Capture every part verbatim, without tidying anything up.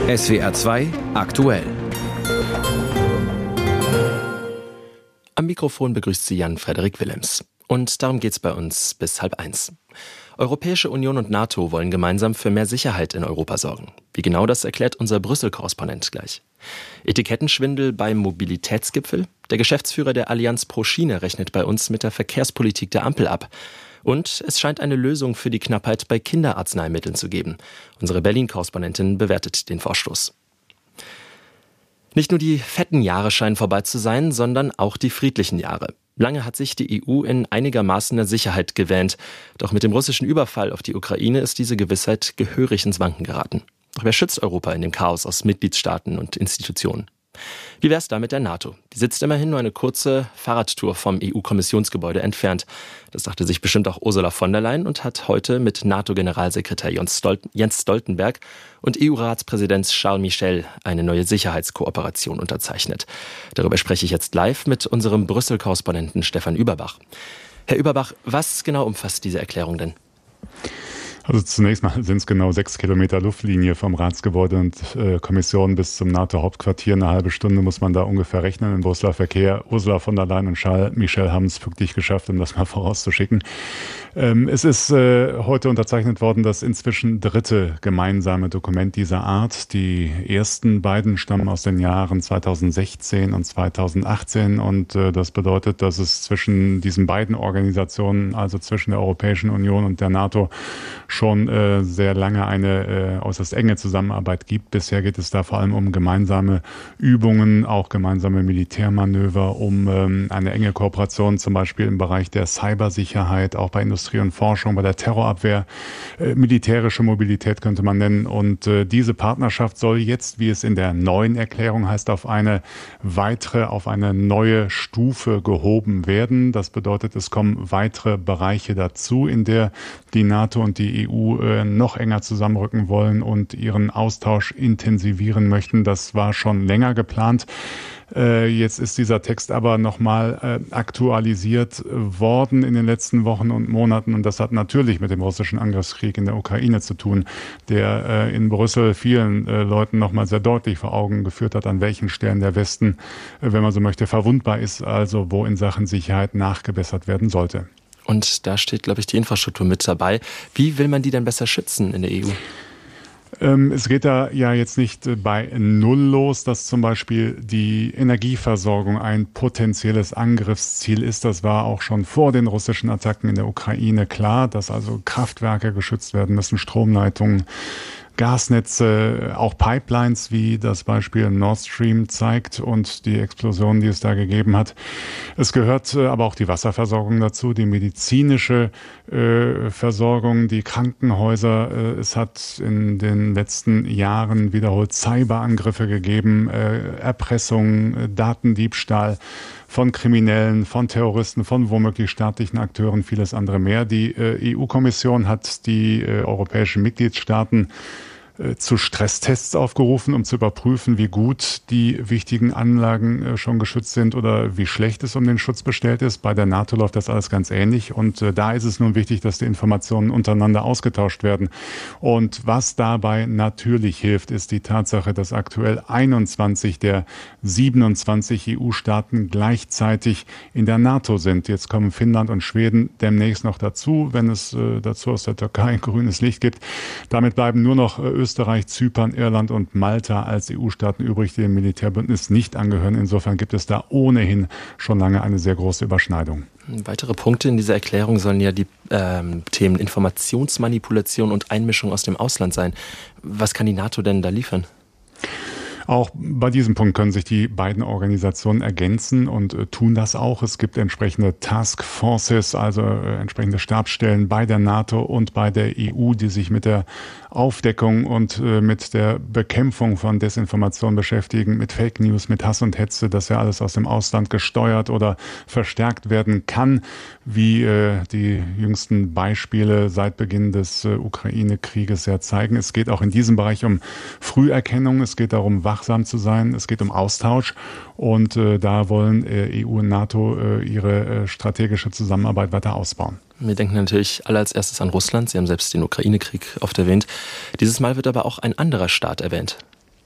S W R zwei aktuell. Am Mikrofon begrüßt sie Jan-Frederik Willems. Und darum geht's bei uns bis halb eins. Europäische Union und NATO wollen gemeinsam für mehr Sicherheit in Europa sorgen. Wie genau, das erklärt unser Brüssel-Korrespondent gleich. Etikettenschwindel beim Mobilitätsgipfel? Der Geschäftsführer der Allianz pro Schiene rechnet bei uns mit der Verkehrspolitik der Ampel ab. Und es scheint eine Lösung für die Knappheit bei Kinderarzneimitteln zu geben. Unsere Berlin-Korrespondentin bewertet den Vorstoß. Nicht nur die fetten Jahre scheinen vorbei zu sein, sondern auch die friedlichen Jahre. Lange hat sich die E U in einigermaßen der Sicherheit gewähnt. Doch mit dem russischen Überfall auf die Ukraine ist diese Gewissheit gehörig ins Wanken geraten. Doch wer schützt Europa in dem Chaos aus Mitgliedstaaten und Institutionen? Wie wär's da mit der NATO? Die sitzt immerhin nur eine kurze Fahrradtour vom E U-Kommissionsgebäude entfernt. Das dachte sich bestimmt auch Ursula von der Leyen und hat heute mit NATO-Generalsekretär Jens Stoltenberg und E U-Ratspräsident Charles Michel eine neue Sicherheitskooperation unterzeichnet. Darüber spreche ich jetzt live mit unserem Brüssel-Korrespondenten Stefan Überbach. Herr Überbach, was genau umfasst diese Erklärung denn? Also zunächst mal sind es genau sechs Kilometer Luftlinie vom Ratsgebäude und äh, Kommission bis zum NATO-Hauptquartier. Eine halbe Stunde muss man da ungefähr rechnen im Brüsseler Verkehr. Ursula von der Leyen und Charles Michel haben es wirklich geschafft, um das mal vorauszuschicken. Ähm, es ist äh, heute unterzeichnet worden das inzwischen dritte gemeinsame Dokument dieser Art. Die ersten beiden stammen aus den Jahren zweitausendsechzehn und zweitausendachtzehn und äh, das bedeutet, dass es zwischen diesen beiden Organisationen, also zwischen der Europäischen Union und der NATO, schon äh, sehr lange eine äh, äußerst enge Zusammenarbeit gibt. Bisher geht es da vor allem um gemeinsame Übungen, auch gemeinsame Militärmanöver, um ähm, eine enge Kooperation zum Beispiel im Bereich der Cybersicherheit, auch bei Industrie und Forschung, bei der Terrorabwehr, äh, militärische Mobilität könnte man nennen. Und äh, diese Partnerschaft soll jetzt, wie es in der neuen Erklärung heißt, auf eine weitere, auf eine neue Stufe gehoben werden. Das bedeutet, es kommen weitere Bereiche dazu, in der die NATO und die E U äh, noch enger zusammenrücken wollen und ihren Austausch intensivieren möchten. Das war schon länger geplant. Äh, jetzt ist dieser Text aber nochmal äh, aktualisiert worden in den letzten Wochen und Monaten. Und das hat natürlich mit dem russischen Angriffskrieg in der Ukraine zu tun, der äh, in Brüssel vielen äh, Leuten nochmal sehr deutlich vor Augen geführt hat, an welchen Stellen der Westen, äh, wenn man so möchte, verwundbar ist, also wo in Sachen Sicherheit nachgebessert werden sollte. Und da steht, glaube ich, die Infrastruktur mit dabei. Wie will man die denn besser schützen in der E U? Ähm, es geht da ja jetzt nicht äh, bei Null los, dass zum Beispiel die Energieversorgung ein potenzielles Angriffsziel ist. Das war auch schon vor den russischen Attacken in der Ukraine klar, dass also Kraftwerke geschützt werden müssen, Stromleitungen, Gasnetze, auch Pipelines, wie das Beispiel Nord Stream zeigt und die Explosion, die es da gegeben hat. Es gehört aber auch die Wasserversorgung dazu, die medizinische äh, Versorgung, die Krankenhäuser. Äh, es hat in den letzten Jahren wiederholt Cyberangriffe gegeben, äh, Erpressung, äh, Datendiebstahl von Kriminellen, von Terroristen, von womöglich staatlichen Akteuren, vieles andere mehr. Die äh, E U-Kommission hat die äh, europäischen Mitgliedstaaten äh, zu Stresstests aufgerufen, um zu überprüfen, wie gut die wichtigen Anlagen äh, schon geschützt sind oder wie schlecht es um den Schutz bestellt ist. Bei der NATO läuft das alles ganz ähnlich und äh, da ist es nun wichtig, dass die Informationen untereinander ausgetauscht werden. Und was dabei natürlich hilft, ist die Tatsache, dass aktuell einundzwanzig der siebenundzwanzig E U-Staaten gleichzeitig in der NATO sind. Jetzt kommen Finnland und Schweden demnächst noch dazu, wenn es äh, dazu aus der Türkei grünes Licht gibt. Damit bleiben nur noch äh, Österreich, Zypern, Irland und Malta als E U-Staaten übrig, die dem Militärbündnis nicht angehören. Insofern gibt es da ohnehin schon lange eine sehr große Überschneidung. Weitere Punkte in dieser Erklärung sollen ja die ähm, Themen Informationsmanipulation und Einmischung aus dem Ausland sein. Was kann die NATO denn da liefern? Auch bei diesem Punkt können sich die beiden Organisationen ergänzen und äh, tun das auch. Es gibt entsprechende Task Forces, also äh, entsprechende Stabsstellen bei der NATO und bei der E U, die sich mit der Aufdeckung und äh, mit der Bekämpfung von Desinformation beschäftigen, mit Fake News, mit Hass und Hetze, das ja alles aus dem Ausland gesteuert oder verstärkt werden kann, wie äh, die jüngsten Beispiele seit Beginn des äh, Ukraine-Krieges ja zeigen. Es geht auch in diesem Bereich um Früherkennung, es geht darum, wachsam zu sein, es geht um Austausch und äh, da wollen äh, E U und NATO äh, ihre äh, strategische Zusammenarbeit weiter ausbauen. Wir denken natürlich alle als erstes an Russland. Sie haben selbst den Ukraine-Krieg oft erwähnt. Dieses Mal wird aber auch ein anderer Staat erwähnt.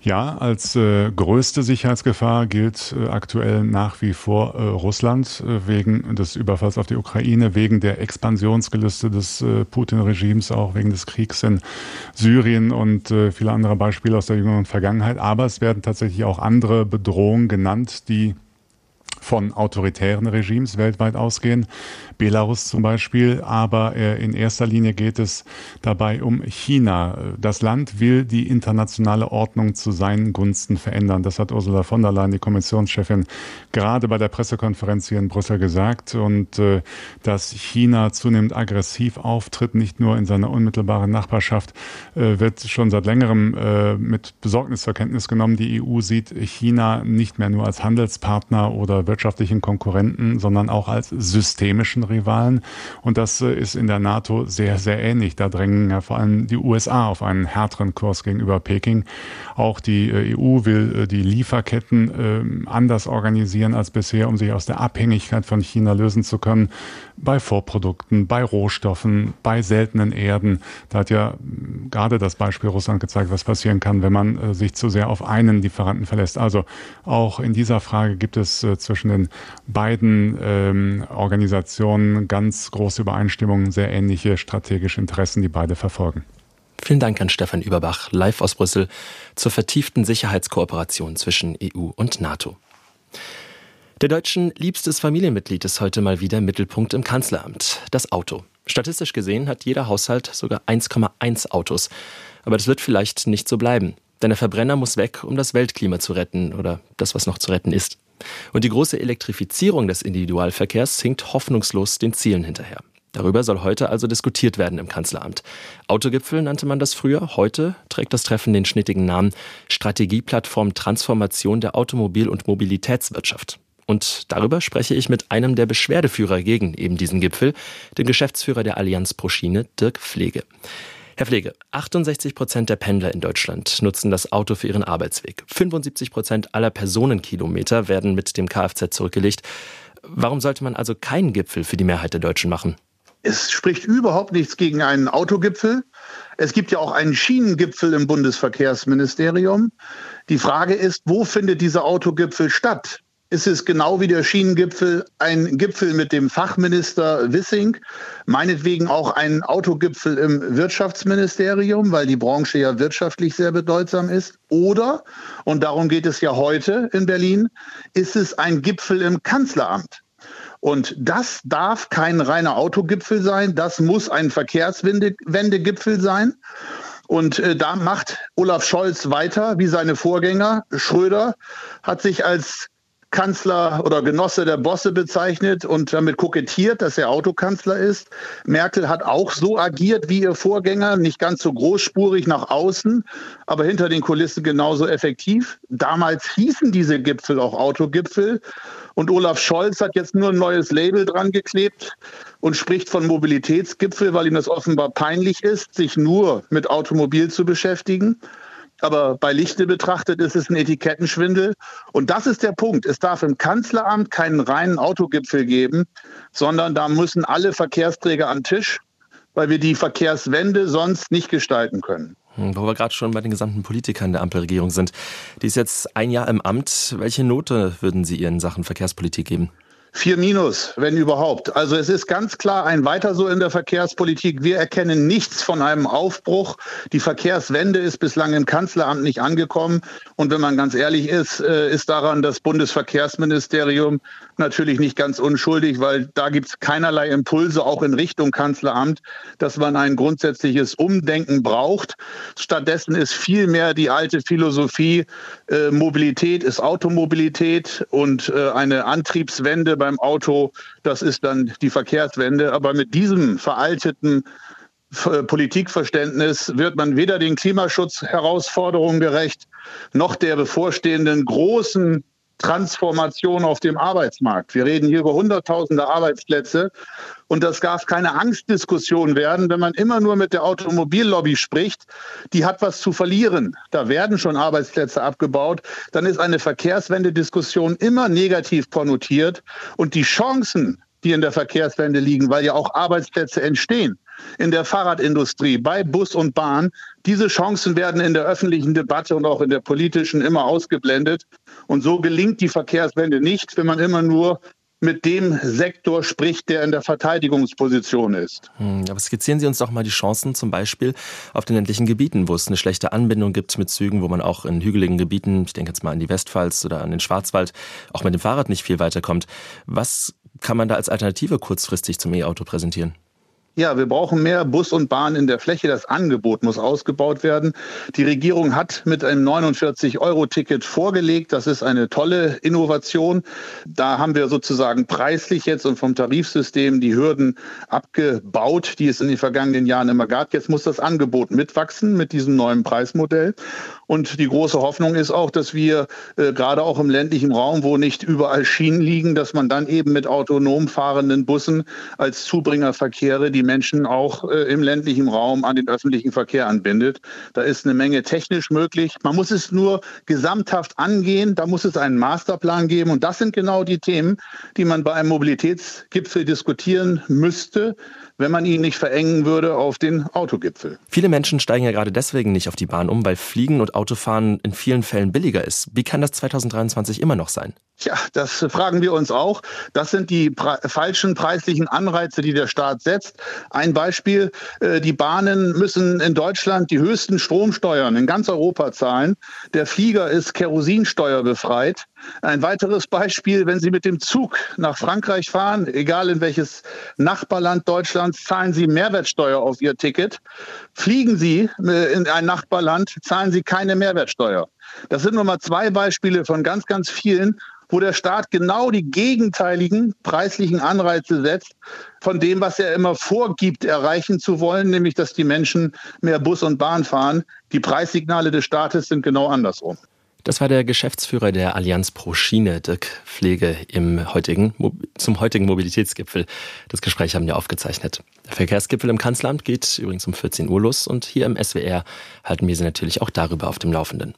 Ja, als äh, größte Sicherheitsgefahr gilt äh, aktuell nach wie vor äh, Russland äh, wegen des Überfalls auf die Ukraine, wegen der Expansionsgelüste des äh, Putin-Regimes, auch wegen des Kriegs in Syrien und äh, viele andere Beispiele aus der jüngeren Vergangenheit. Aber es werden tatsächlich auch andere Bedrohungen genannt, die von autoritären Regimes weltweit ausgehen, Belarus zum Beispiel, aber in erster Linie geht es dabei um China. Das Land will die internationale Ordnung zu seinen Gunsten verändern. Das hat Ursula von der Leyen, die Kommissionschefin, gerade bei der Pressekonferenz hier in Brüssel gesagt. Und äh, dass China zunehmend aggressiv auftritt, nicht nur in seiner unmittelbaren Nachbarschaft, äh, wird schon seit längerem äh, mit Besorgnis zur Kenntnis genommen. Die E U sieht China nicht mehr nur als Handelspartner oder wirtschaftlichen Konkurrenten, sondern auch als systemischen Rivalen. Und das ist in der NATO sehr, sehr ähnlich. Da drängen ja vor allem die U S A auf einen härteren Kurs gegenüber Peking. Auch die E U will die Lieferketten anders organisieren als bisher, um sich aus der Abhängigkeit von China lösen zu können. Bei Vorprodukten, bei Rohstoffen, bei seltenen Erden. Da hat ja gerade das Beispiel Russland gezeigt, was passieren kann, wenn man sich zu sehr auf einen Lieferanten verlässt. Also auch in dieser Frage gibt es zwischen den beiden ähm, Organisationen ganz große Übereinstimmungen, sehr ähnliche strategische Interessen, die beide verfolgen. Vielen Dank an Stefan Überbach, live aus Brüssel, zur vertieften Sicherheitskooperation zwischen E U und NATO. Der Deutschen liebstes Familienmitglied ist heute mal wieder Mittelpunkt im Kanzleramt, das Auto. Statistisch gesehen hat jeder Haushalt sogar eins Komma eins Autos. Aber das wird vielleicht nicht so bleiben. Denn der Verbrenner muss weg, um das Weltklima zu retten oder das, was noch zu retten ist. Und die große Elektrifizierung des Individualverkehrs hinkt hoffnungslos den Zielen hinterher. Darüber soll heute also diskutiert werden im Kanzleramt. Autogipfel nannte man das früher. Heute trägt das Treffen den schnittigen Namen Strategieplattform Transformation der Automobil- und Mobilitätswirtschaft. Und darüber spreche ich mit einem der Beschwerdeführer gegen eben diesen Gipfel, dem Geschäftsführer der Allianz pro Schiene, Dirk Pflege. Herr Pflege, achtundsechzig Prozent der Pendler in Deutschland nutzen das Auto für ihren Arbeitsweg. fünfundsiebzig Prozent aller Personenkilometer werden mit dem Kfz zurückgelegt. Warum sollte man also keinen Gipfel für die Mehrheit der Deutschen machen? Es spricht überhaupt nichts gegen einen Autogipfel. Es gibt ja auch einen Schienengipfel im Bundesverkehrsministerium. Die Frage ist, wo findet dieser Autogipfel statt? Ist es genau wie der Schienengipfel ein Gipfel mit dem Fachminister Wissing, meinetwegen auch ein Autogipfel im Wirtschaftsministerium, weil die Branche ja wirtschaftlich sehr bedeutsam ist? Oder, und darum geht es ja heute in Berlin, ist es ein Gipfel im Kanzleramt? Und das darf kein reiner Autogipfel sein, das muss ein Verkehrswendegipfel sein. Und äh, da macht Olaf Scholz weiter wie seine Vorgänger. Schröder hat sich als Kanzler oder Genosse der Bosse bezeichnet und damit kokettiert, dass er Autokanzler ist. Merkel hat auch so agiert wie ihr Vorgänger, nicht ganz so großspurig nach außen, aber hinter den Kulissen genauso effektiv. Damals hießen diese Gipfel auch Autogipfel und Olaf Scholz hat jetzt nur ein neues Label dran geklebt und spricht von Mobilitätsgipfel, weil ihm das offenbar peinlich ist, sich nur mit Automobil zu beschäftigen. Aber bei Lichte betrachtet ist es ein Etikettenschwindel. Und das ist der Punkt. Es darf im Kanzleramt keinen reinen Autogipfel geben, sondern da müssen alle Verkehrsträger an den Tisch, weil wir die Verkehrswende sonst nicht gestalten können. Wo wir gerade schon bei den gesamten Politikern der Ampelregierung sind. Die ist jetzt ein Jahr im Amt. Welche Note würden Sie ihr in Sachen Verkehrspolitik geben? Vier Minus, wenn überhaupt. Also es ist ganz klar ein Weiter so in der Verkehrspolitik. Wir erkennen nichts von einem Aufbruch. Die Verkehrswende ist bislang im Kanzleramt nicht angekommen. Und wenn man ganz ehrlich ist, ist daran das Bundesverkehrsministerium natürlich nicht ganz unschuldig, weil da gibt es keinerlei Impulse, auch in Richtung Kanzleramt, dass man ein grundsätzliches Umdenken braucht. Stattdessen ist vielmehr die alte Philosophie, äh, Mobilität ist Automobilität und äh, eine Antriebswende beim Auto, das ist dann die Verkehrswende. Aber mit diesem veralteten Politikverständnis wird man weder den Klimaschutzherausforderungen gerecht, noch der bevorstehenden großen Transformation auf dem Arbeitsmarkt. Wir reden hier über Hunderttausende Arbeitsplätze und das darf keine Angstdiskussion werden, wenn man immer nur mit der Automobillobby spricht, die hat was zu verlieren. Da werden schon Arbeitsplätze abgebaut. Dann ist eine Verkehrswende-Diskussion immer negativ konnotiert und die Chancen, die in der Verkehrswende liegen, weil ja auch Arbeitsplätze entstehen, in der Fahrradindustrie, bei Bus und Bahn. Diese Chancen werden in der öffentlichen Debatte und auch in der politischen immer ausgeblendet. Und so gelingt die Verkehrswende nicht, wenn man immer nur mit dem Sektor spricht, der in der Verteidigungsposition ist. Hm, aber skizzieren Sie uns doch mal die Chancen zum Beispiel auf den ländlichen Gebieten, wo es eine schlechte Anbindung gibt mit Zügen, wo man auch in hügeligen Gebieten, ich denke jetzt mal an die Westpfalz oder an den Schwarzwald, auch mit dem Fahrrad nicht viel weiterkommt. Was kann man da als Alternative kurzfristig zum E-Auto präsentieren? Ja, wir brauchen mehr Bus und Bahn in der Fläche. Das Angebot muss ausgebaut werden. Die Regierung hat mit einem neunundvierzig Euro Ticket vorgelegt. Das ist eine tolle Innovation. Da haben wir sozusagen preislich jetzt und vom Tarifsystem die Hürden abgebaut, die es in den vergangenen Jahren immer gab. Jetzt muss das Angebot mitwachsen mit diesem neuen Preismodell. Und die große Hoffnung ist auch, dass wir äh, gerade auch im ländlichen Raum, wo nicht überall Schienen liegen, dass man dann eben mit autonom fahrenden Bussen als Zubringerverkehre die Menschen auch äh, im ländlichen Raum an den öffentlichen Verkehr anbindet. Da ist eine Menge technisch möglich. Man muss es nur gesamthaft angehen. Da muss es einen Masterplan geben. Und das sind genau die Themen, die man bei einem Mobilitätsgipfel diskutieren müsste, wenn man ihn nicht verengen würde auf den Autogipfel. Viele Menschen steigen ja gerade deswegen nicht auf die Bahn um, weil Fliegen und Autofahren in vielen Fällen billiger ist. Wie kann das zweitausenddreiundzwanzig immer noch sein? Tja, das fragen wir uns auch. Das sind die pre- falschen preislichen Anreize, die der Staat setzt. Ein Beispiel, äh, die Bahnen müssen in Deutschland die höchsten Stromsteuern in ganz Europa zahlen. Der Flieger ist kerosinsteuerbefreit. Ein weiteres Beispiel, wenn Sie mit dem Zug nach Frankreich fahren, egal in welches Nachbarland Deutschlands, zahlen Sie Mehrwertsteuer auf Ihr Ticket. Fliegen Sie in ein Nachbarland, zahlen Sie keine Mehrwertsteuer. Das sind nur mal zwei Beispiele von ganz, ganz vielen, wo der Staat genau die gegenteiligen preislichen Anreize setzt von dem, was er immer vorgibt, erreichen zu wollen, nämlich dass die Menschen mehr Bus und Bahn fahren. Die Preissignale des Staates sind genau andersrum. Das war der Geschäftsführer der Allianz pro Schiene, Dirk Pflege, im heutigen, zum heutigen Mobilitätsgipfel. Das Gespräch haben wir aufgezeichnet. Der Verkehrsgipfel im Kanzleramt geht übrigens um vierzehn Uhr los und hier im S W R halten wir Sie natürlich auch darüber auf dem Laufenden.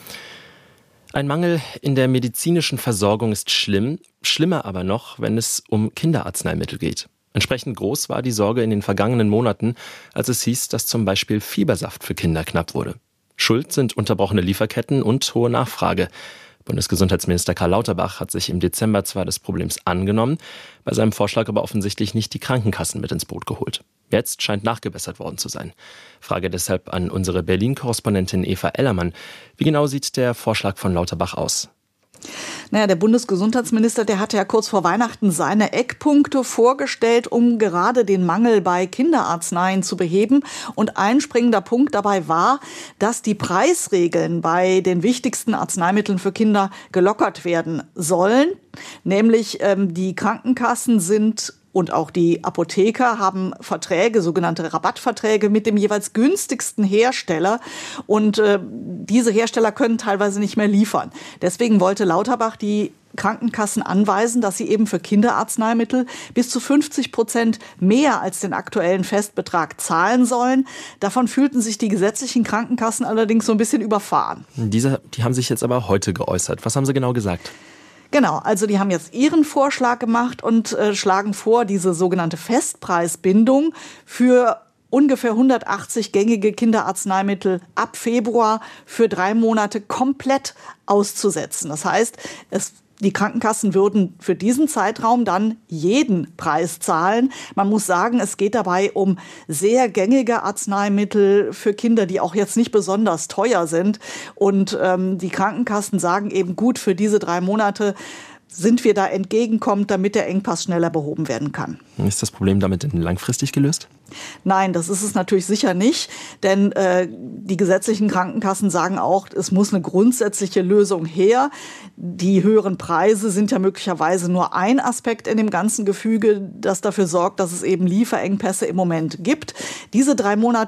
Ein Mangel in der medizinischen Versorgung ist schlimm, schlimmer aber noch, wenn es um Kinderarzneimittel geht. Entsprechend groß war die Sorge in den vergangenen Monaten, als es hieß, dass zum Beispiel Fiebersaft für Kinder knapp wurde. Schuld sind unterbrochene Lieferketten und hohe Nachfrage. Bundesgesundheitsminister Karl Lauterbach hat sich im Dezember zwar des Problems angenommen, bei seinem Vorschlag aber offensichtlich nicht die Krankenkassen mit ins Boot geholt. Jetzt scheint nachgebessert worden zu sein. Frage deshalb an unsere Berlin-Korrespondentin Eva Ellermann. Wie genau sieht der Vorschlag von Lauterbach aus? Naja, der Bundesgesundheitsminister, der hatte ja kurz vor Weihnachten seine Eckpunkte vorgestellt, um gerade den Mangel bei Kinderarzneien zu beheben. Und ein springender Punkt dabei war, dass die Preisregeln bei den wichtigsten Arzneimitteln für Kinder gelockert werden sollen. Nämlich ähm, die Krankenkassen sind und auch die Apotheker haben Verträge, sogenannte Rabattverträge mit dem jeweils günstigsten Hersteller. Und äh, diese Hersteller können teilweise nicht mehr liefern. Deswegen wollte Lauterbach die Krankenkassen anweisen, dass sie eben für Kinderarzneimittel bis zu fünfzig Prozent mehr als den aktuellen Festbetrag zahlen sollen. Davon fühlten sich die gesetzlichen Krankenkassen allerdings so ein bisschen überfahren. Diese, die haben sich jetzt aber heute geäußert. Was haben sie genau gesagt? Genau, also die haben jetzt ihren Vorschlag gemacht und äh, schlagen vor, diese sogenannte Festpreisbindung für ungefähr hundertachtzig gängige Kinderarzneimittel ab Februar für drei Monate komplett auszusetzen. Das heißt, es Die Krankenkassen würden für diesen Zeitraum dann jeden Preis zahlen. Man muss sagen, es geht dabei um sehr gängige Arzneimittel für Kinder, die auch jetzt nicht besonders teuer sind. Und ähm, die Krankenkassen sagen eben, gut, für diese drei Monate sind wir da entgegenkommend, damit der Engpass schneller behoben werden kann. Ist das Problem damit denn langfristig gelöst? Nein, das ist es natürlich sicher nicht, denn äh, die gesetzlichen Krankenkassen sagen auch, es muss eine grundsätzliche Lösung her. Die höheren Preise sind ja möglicherweise nur ein Aspekt in dem ganzen Gefüge, das dafür sorgt, dass es eben Lieferengpässe im Moment gibt. Diese drei Monate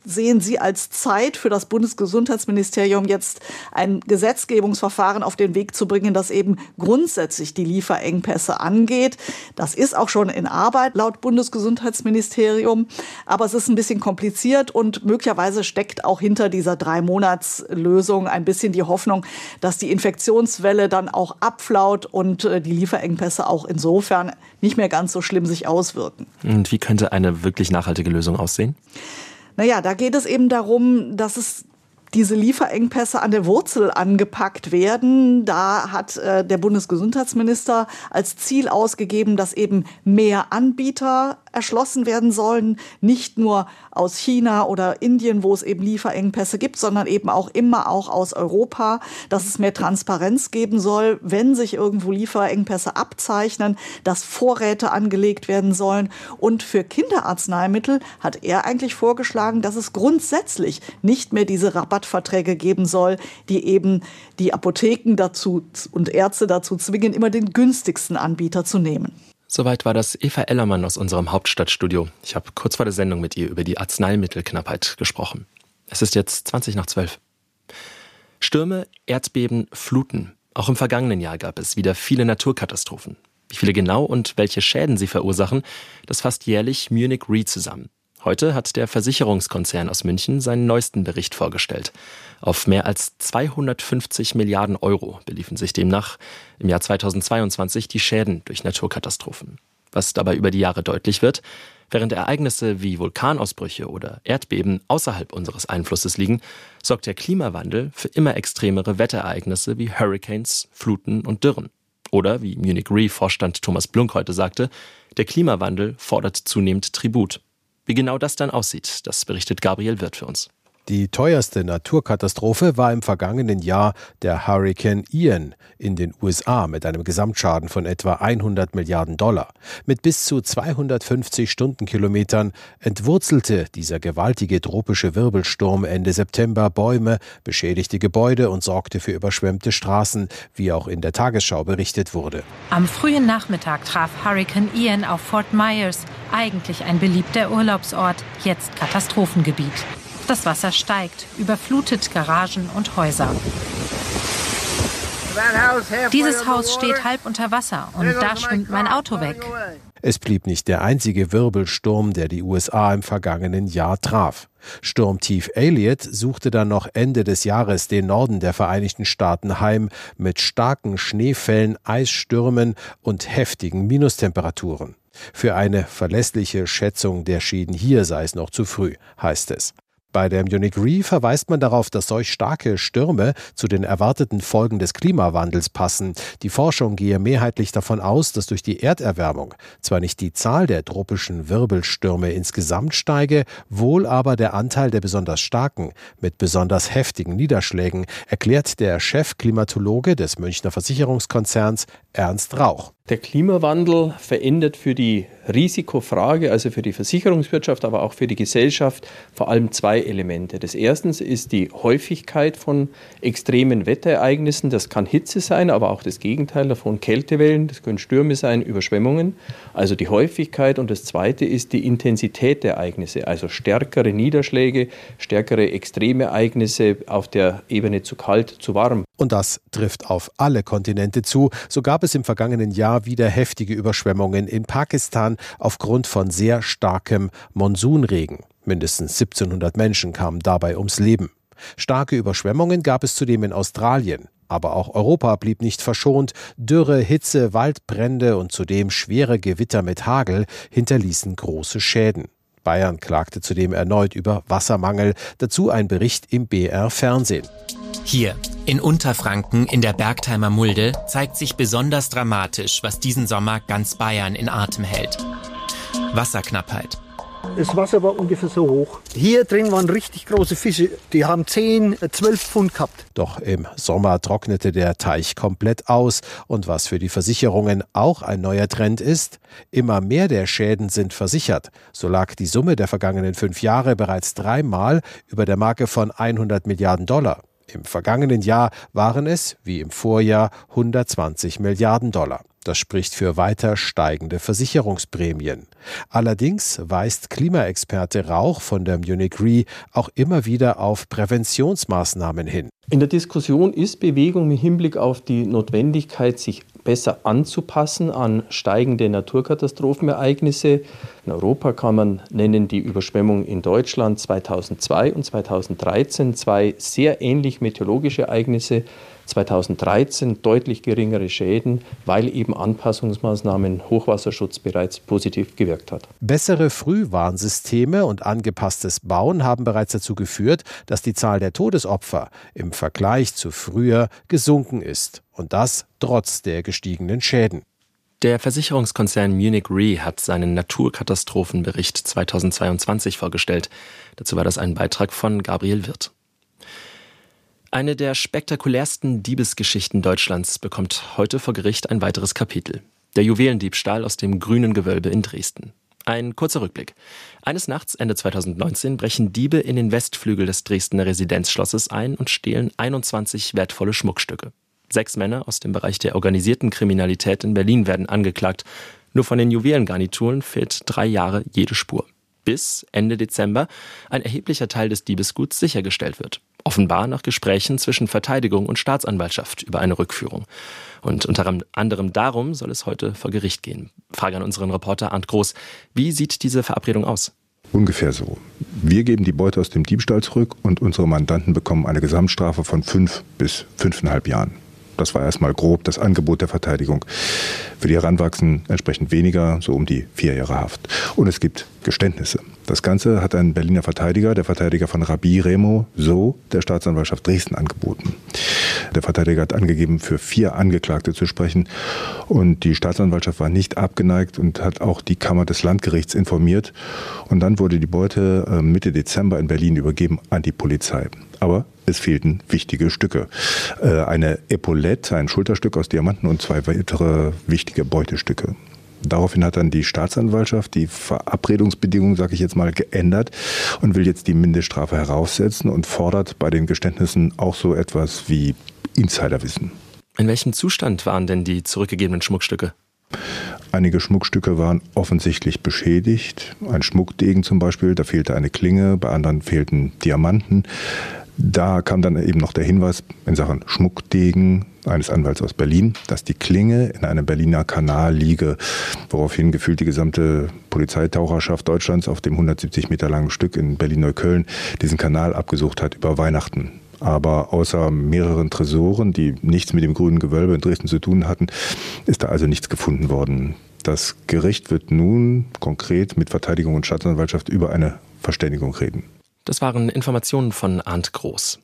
sehen Sie als Zeit für das Bundesgesundheitsministerium jetzt ein Gesetzgebungsverfahren auf den Weg zu bringen, das eben grundsätzlich die Lieferengpässe angeht? Das ist auch schon in Arbeit laut Bundesgesundheitsministerium, aber es ist ein bisschen kompliziert und möglicherweise steckt auch hinter dieser Drei-Monats-Lösung ein bisschen die Hoffnung, dass die Infektionswelle dann auch abflaut und die Lieferengpässe auch insofern nicht mehr ganz so schlimm sich auswirken. Und wie könnte eine wirklich nachhaltige Lösung aussehen? Naja, da geht es eben darum, dass es diese Lieferengpässe an der Wurzel angepackt werden. Da hat äh, der Bundesgesundheitsminister als Ziel ausgegeben, dass eben mehr Anbieter erschlossen werden sollen, nicht nur aus China oder Indien, wo es eben Lieferengpässe gibt, sondern eben auch immer auch aus Europa, dass es mehr Transparenz geben soll, wenn sich irgendwo Lieferengpässe abzeichnen, dass Vorräte angelegt werden sollen. Und für Kinderarzneimittel hat er eigentlich vorgeschlagen, dass es grundsätzlich nicht mehr diese Rabattverträge geben soll, die eben die Apotheken dazu und Ärzte dazu zwingen, immer den günstigsten Anbieter zu nehmen. Soweit war das Eva Ellermann aus unserem Hauptstadtstudio. Ich habe kurz vor der Sendung mit ihr über die Arzneimittelknappheit gesprochen. Es ist jetzt zwanzig nach zwölf. Stürme, Erdbeben, Fluten. Auch im vergangenen Jahr gab es wieder viele Naturkatastrophen. Wie viele genau und welche Schäden sie verursachen, das fasst jährlich Munich Re zusammen. Heute hat der Versicherungskonzern aus München seinen neuesten Bericht vorgestellt. Auf mehr als zweihundertfünfzig Milliarden Euro beliefen sich demnach im Jahr zweitausendzweiundzwanzig die Schäden durch Naturkatastrophen. Was dabei über die Jahre deutlich wird: Während Ereignisse wie Vulkanausbrüche oder Erdbeben außerhalb unseres Einflusses liegen, sorgt der Klimawandel für immer extremere Wetterereignisse wie Hurricanes, Fluten und Dürren. Oder, wie Munich Re-Vorstand Thomas Blunk heute sagte, der Klimawandel fordert zunehmend Tribut. Wie genau das dann aussieht, das berichtet Gabriel Wirth für uns. Die teuerste Naturkatastrophe war im vergangenen Jahr der Hurrikan Ian in den U S A mit einem Gesamtschaden von etwa hundert Milliarden Dollar. Mit bis zu zweihundertfünfzig Stundenkilometern entwurzelte dieser gewaltige tropische Wirbelsturm Ende September Bäume, beschädigte Gebäude und sorgte für überschwemmte Straßen, wie auch in der Tagesschau berichtet wurde. Am frühen Nachmittag traf Hurrikan Ian auf Fort Myers, eigentlich ein beliebter Urlaubsort, jetzt Katastrophengebiet. Das Wasser steigt, überflutet Garagen und Häuser. Dieses Haus steht halb unter Wasser und da schwimmt mein Auto weg. Es blieb nicht der einzige Wirbelsturm, der die U S A im vergangenen Jahr traf. Sturmtief Elliott suchte dann noch Ende des Jahres den Norden der Vereinigten Staaten heim mit starken Schneefällen, Eisstürmen und heftigen Minustemperaturen. Für eine verlässliche Schätzung der Schäden hier sei es noch zu früh, heißt es. Bei der Munich Re verweist man darauf, dass solch starke Stürme zu den erwarteten Folgen des Klimawandels passen. Die Forschung gehe mehrheitlich davon aus, dass durch die Erderwärmung zwar nicht die Zahl der tropischen Wirbelstürme insgesamt steige, wohl aber der Anteil der besonders starken mit besonders heftigen Niederschlägen, erklärt der Chefklimatologe des Münchner Versicherungskonzerns Ernst Rauch. Der Klimawandel verändert für die Risikofrage, also für die Versicherungswirtschaft, aber auch für die Gesellschaft, vor allem zwei Elemente. Das erste ist die Häufigkeit von extremen Wetterereignissen. Das kann Hitze sein, aber auch das Gegenteil davon, Kältewellen, das können Stürme sein, Überschwemmungen. Also die Häufigkeit. Und das zweite ist die Intensität der Ereignisse, also stärkere Niederschläge, stärkere Extremereignisse auf der Ebene zu kalt, zu warm. Und das trifft auf alle Kontinente zu. So gab es im vergangenen Jahr wieder heftige Überschwemmungen in Pakistan aufgrund von sehr starkem Monsunregen. Mindestens siebzehnhundert Menschen kamen dabei ums Leben. Starke Überschwemmungen gab es zudem in Australien. Aber auch Europa blieb nicht verschont. Dürre, Hitze, Waldbrände und zudem schwere Gewitter mit Hagel hinterließen große Schäden. Bayern klagte zudem erneut über Wassermangel. Dazu ein Bericht im B R Fernsehen. Hier, in Unterfranken in der Bergheimer Mulde, zeigt sich besonders dramatisch, was diesen Sommer ganz Bayern in Atem hält. Wasserknappheit. Das Wasser war ungefähr so hoch. Hier drin waren richtig große Fische, die haben zehn, zwölf Pfund gehabt. Doch im Sommer trocknete der Teich komplett aus. Und was für die Versicherungen auch ein neuer Trend ist, immer mehr der Schäden sind versichert. So lag die Summe der vergangenen fünf Jahre bereits dreimal über der Marke von hundert Milliarden Dollar. Im vergangenen Jahr waren es, wie im Vorjahr, hundertzwanzig Milliarden Dollar. Das spricht für weiter steigende Versicherungsprämien. Allerdings weist Klimaexperte Rauch von der Munich Re auch immer wieder auf Präventionsmaßnahmen hin. In der Diskussion ist Bewegung mit Hinblick auf die Notwendigkeit, sich besser anzupassen an steigende Naturkatastrophenereignisse. In Europa kann man nennen die Überschwemmung in Deutschland zweitausendzwei und zweitausenddreizehn, zwei sehr ähnlich meteorologische Ereignisse. zweitausenddreizehn deutlich geringere Schäden, weil eben Anpassungsmaßnahmen, Hochwasserschutz bereits positiv gewirkt hat. Bessere Frühwarnsysteme und angepasstes Bauen haben bereits dazu geführt, dass die Zahl der Todesopfer im Vergleich zu früher gesunken ist. Und das trotz der gestiegenen Schäden. Der Versicherungskonzern Munich Re hat seinen Naturkatastrophenbericht zweitausendzweiundzwanzig vorgestellt. Dazu war das ein Beitrag von Gabriel Wirth. Eine der spektakulärsten Diebesgeschichten Deutschlands bekommt heute vor Gericht ein weiteres Kapitel. Der Juwelendiebstahl aus dem Grünen Gewölbe in Dresden. Ein kurzer Rückblick. Eines Nachts Ende zweitausendneunzehn brechen Diebe in den Westflügel des Dresdner Residenzschlosses ein und stehlen einundzwanzig wertvolle Schmuckstücke. Sechs Männer aus dem Bereich der organisierten Kriminalität in Berlin werden angeklagt. Nur von den Juwelengarnituren fehlt drei Jahre jede Spur. Bis Ende Dezember ein erheblicher Teil des Diebesguts sichergestellt wird. Offenbar nach Gesprächen zwischen Verteidigung und Staatsanwaltschaft über eine Rückführung. Und unter anderem darum soll es heute vor Gericht gehen. Frage an unseren Reporter Arndt Groß. Wie sieht diese Verabredung aus? Ungefähr so. Wir geben die Beute aus dem Diebstahl zurück und unsere Mandanten bekommen eine Gesamtstrafe von fünf bis fünfeinhalb Jahren. Das war erstmal grob das Angebot der Verteidigung. Für die Heranwachsenden entsprechend weniger, so um die vier Jahre Haft. Und es gibt Geständnisse. Das Ganze hat ein Berliner Verteidiger, der Verteidiger von Rabbi Remo, so der Staatsanwaltschaft Dresden angeboten. Der Verteidiger hat angegeben, für vier Angeklagte zu sprechen. Und die Staatsanwaltschaft war nicht abgeneigt und hat auch die Kammer des Landgerichts informiert. Und dann wurde die Beute Mitte Dezember in Berlin übergeben an die Polizei. Aber es fehlten wichtige Stücke. Eine Epaulette, ein Schulterstück aus Diamanten und zwei weitere wichtige Beutestücke. Daraufhin hat dann die Staatsanwaltschaft die Verabredungsbedingungen, sage ich jetzt mal, geändert und will jetzt die Mindeststrafe heraufsetzen und fordert bei den Geständnissen auch so etwas wie Insiderwissen. In welchem Zustand waren denn die zurückgegebenen Schmuckstücke? Einige Schmuckstücke waren offensichtlich beschädigt. Ein Schmuckdegen zum Beispiel, da fehlte eine Klinge, bei anderen fehlten Diamanten. Da kam dann eben noch der Hinweis in Sachen Schmuckdegen eines Anwalts aus Berlin, dass die Klinge in einem Berliner Kanal liege, woraufhin gefühlt die gesamte Polizeitaucherschaft Deutschlands auf dem hundertsiebzig Meter langen Stück in Berlin-Neukölln diesen Kanal abgesucht hat über Weihnachten. Aber außer mehreren Tresoren, die nichts mit dem Grünen Gewölbe in Dresden zu tun hatten, ist da also nichts gefunden worden. Das Gericht wird nun konkret mit Verteidigung und Staatsanwaltschaft über eine Verständigung reden. Das waren Informationen von Arndt Groß.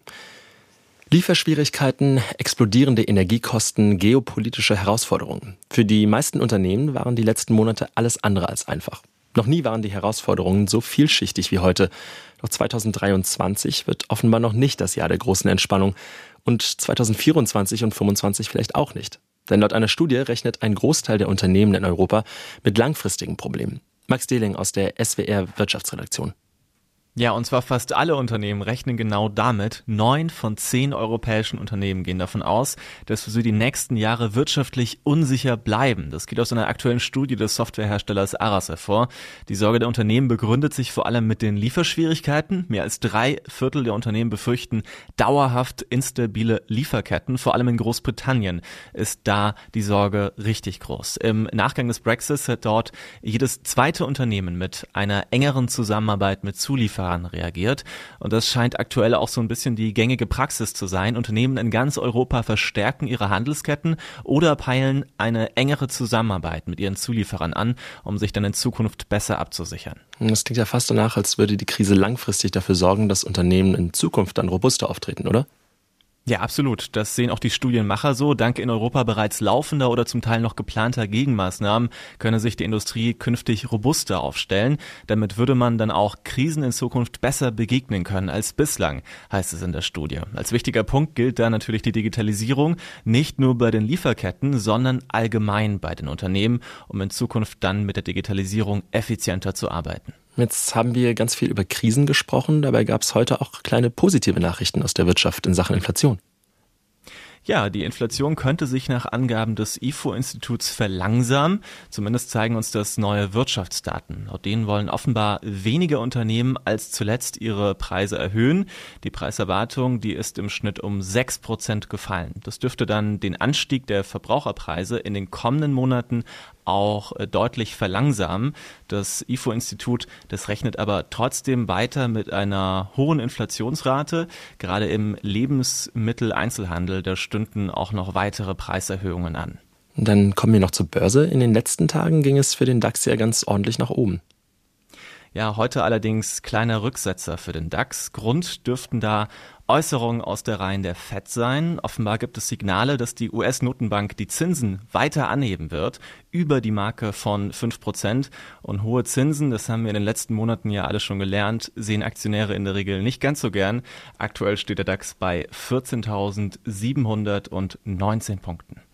Lieferschwierigkeiten, explodierende Energiekosten, geopolitische Herausforderungen. Für die meisten Unternehmen waren die letzten Monate alles andere als einfach. Noch nie waren die Herausforderungen so vielschichtig wie heute. Doch zweitausenddreiundzwanzig wird offenbar noch nicht das Jahr der großen Entspannung. Und zweitausendvierundzwanzig und zweitausendfünfundzwanzig vielleicht auch nicht. Denn laut einer Studie rechnet ein Großteil der Unternehmen in Europa mit langfristigen Problemen. Max Dehling aus der S W R Wirtschaftsredaktion. Ja, und zwar fast alle Unternehmen rechnen genau damit. Neun von zehn europäischen Unternehmen gehen davon aus, dass für sie die nächsten Jahre wirtschaftlich unsicher bleiben. Das geht aus einer aktuellen Studie des Softwareherstellers Aras hervor. Die Sorge der Unternehmen begründet sich vor allem mit den Lieferschwierigkeiten. Mehr als drei Viertel der Unternehmen befürchten dauerhaft instabile Lieferketten. Vor allem in Großbritannien ist da die Sorge richtig groß. Im Nachgang des Brexits hat dort jedes zweite Unternehmen mit einer engeren Zusammenarbeit mit Zulieferern reagiert. Und das scheint aktuell auch so ein bisschen die gängige Praxis zu sein. Unternehmen in ganz Europa verstärken ihre Handelsketten oder peilen eine engere Zusammenarbeit mit ihren Zulieferern an, um sich dann in Zukunft besser abzusichern. Das klingt ja fast danach, als würde die Krise langfristig dafür sorgen, dass Unternehmen in Zukunft dann robuster auftreten, oder? Ja, absolut. Das sehen auch die Studienmacher so. Dank in Europa bereits laufender oder zum Teil noch geplanter Gegenmaßnahmen könne sich die Industrie künftig robuster aufstellen. Damit würde man dann auch Krisen in Zukunft besser begegnen können als bislang, heißt es in der Studie. Als wichtiger Punkt gilt da natürlich die Digitalisierung, nicht nur bei den Lieferketten, sondern allgemein bei den Unternehmen, um in Zukunft dann mit der Digitalisierung effizienter zu arbeiten. Jetzt haben wir ganz viel über Krisen gesprochen, dabei gab es heute auch kleine positive Nachrichten aus der Wirtschaft in Sachen Inflation. Ja, die Inflation könnte sich nach Angaben des I F O-Instituts verlangsamen. Zumindest zeigen uns das neue Wirtschaftsdaten. Laut denen wollen offenbar weniger Unternehmen als zuletzt ihre Preise erhöhen. Die Preiserwartung, die ist im Schnitt um sechs Prozent gefallen. Das dürfte dann den Anstieg der Verbraucherpreise in den kommenden Monaten auch deutlich verlangsamen. Das I F O-Institut, das rechnet aber trotzdem weiter mit einer hohen Inflationsrate. Gerade im Lebensmitteleinzelhandel, da stünden auch noch weitere Preiserhöhungen an. Dann kommen wir noch zur Börse. In den letzten Tagen ging es für den DAX ja ganz ordentlich nach oben. Ja, heute allerdings kleiner Rücksetzer für den DAX. Grund dürften da Äußerungen aus der Reihen der Fed sein. Offenbar gibt es Signale, dass die U S-Notenbank die Zinsen weiter anheben wird, über die Marke von fünf Prozent. Und hohe Zinsen, das haben wir in den letzten Monaten ja alle schon gelernt, sehen Aktionäre in der Regel nicht ganz so gern. Aktuell steht der DAX bei vierzehntausendsiebenhundertneunzehn Punkten.